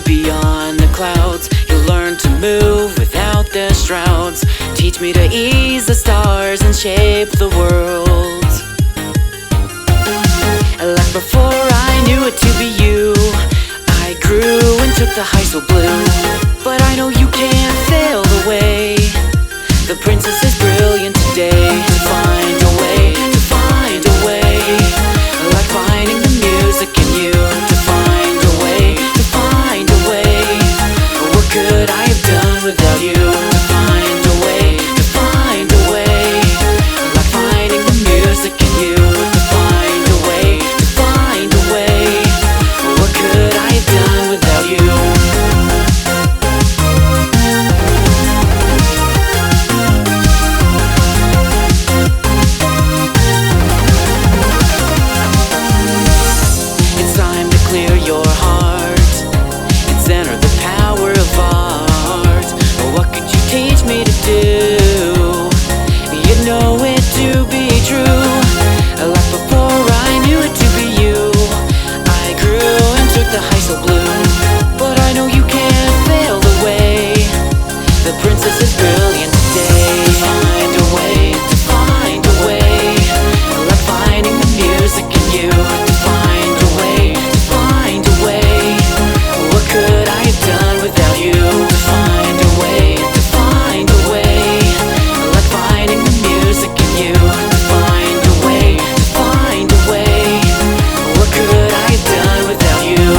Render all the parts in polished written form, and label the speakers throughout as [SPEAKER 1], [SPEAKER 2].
[SPEAKER 1] beyond the clouds. You'll learn to move without the shrouds. Teach me to ease the stars and shape the world. Like before I knew it to be you, I grew and took the high so blue. But I know you can't fail the way the princess is brilliant today. To find a way, to find a way, like finding the music in you. To find a way, to find a way, what could I have done without you? To find a way, to find a way, like finding the music in you. To find a way, to find a way, what could I have done without you? Clear your heart and center the power of art. What could you teach me to do? You know it to be true. Like before I knew it to be you, I grew and took the high so blue. But I know you can't fail the way the princess is brilliant today. To find a way, to find a way, like finding the music in you. To find a way, what could I have done without you? To find a way, to find a way, like finding the music in you. To find a way, to find a way, what could I have done without you?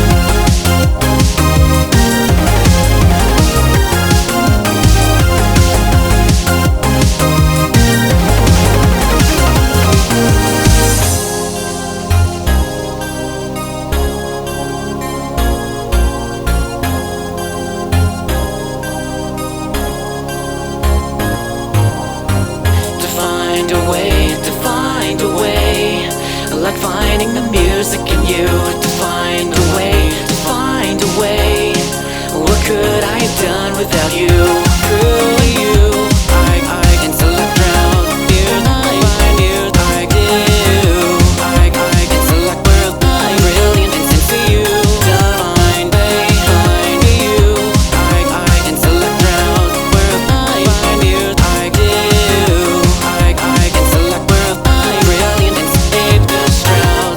[SPEAKER 1] Like finding the music in you. To find a way, to find a way, what could I have done without you? Could you? I can select drown, you find you, I do. I can select world, I'm brilliant and sing for you. Divine way, find you. I can select drown, world, I find you, I do. I can select world, I'm brilliant and save the shroud.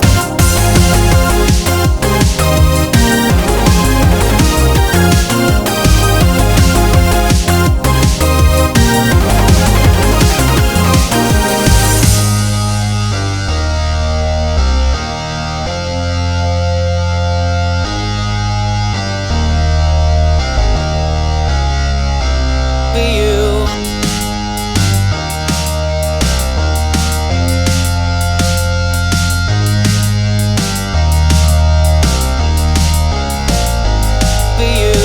[SPEAKER 1] For you. For you.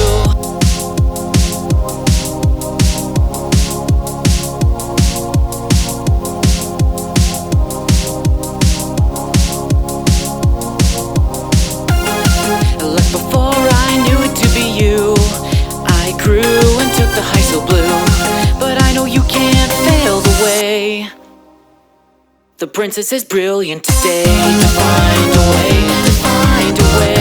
[SPEAKER 1] Like before I knew it to be you, I grew and took the high so blue. But I know you can't fail the way the princess is brilliant today. To find a way, to find a way,